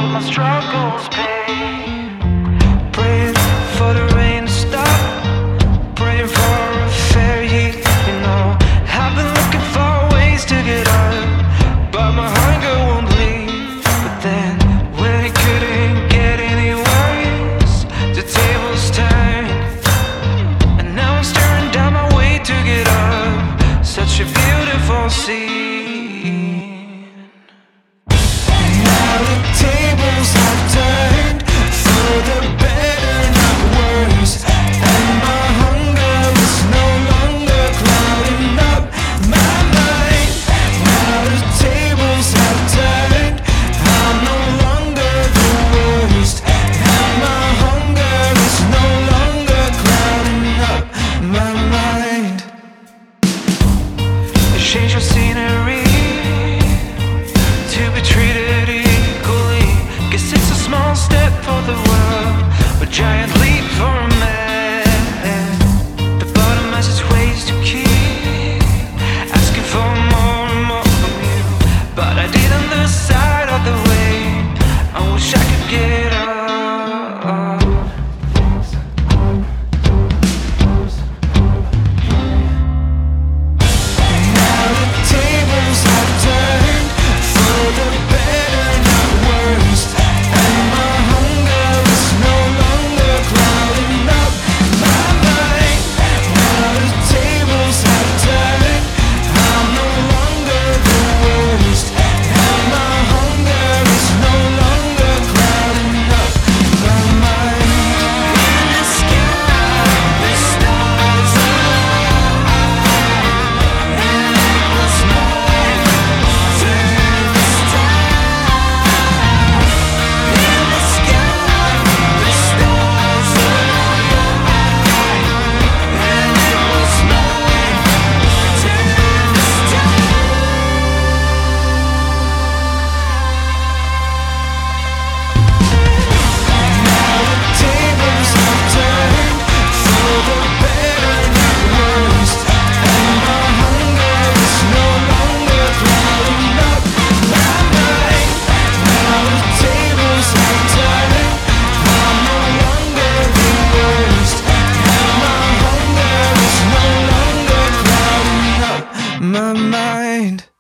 my struggles pay. Praying for the rain to stop, praying for a fair heat. You know, I've been looking for ways to get up, but my hunger won't leave. But then, when it couldn't get any worse, the tables turned, and now I'm staring down my way to get up. Such a beautiful scene. Now the tables have turned for the better, not worse, and my hunger is no longer clouding up my mind. Now the tables have turned, I'm no longer the worst, and my hunger is no longer clouding up my mind. Change your scenery to be treated equally. Guess it's a small step for the world, a giant leap for a man. The bottom has its ways to keep asking for more and more from you, but I did on the side of the way. I wish I could get up. My mind.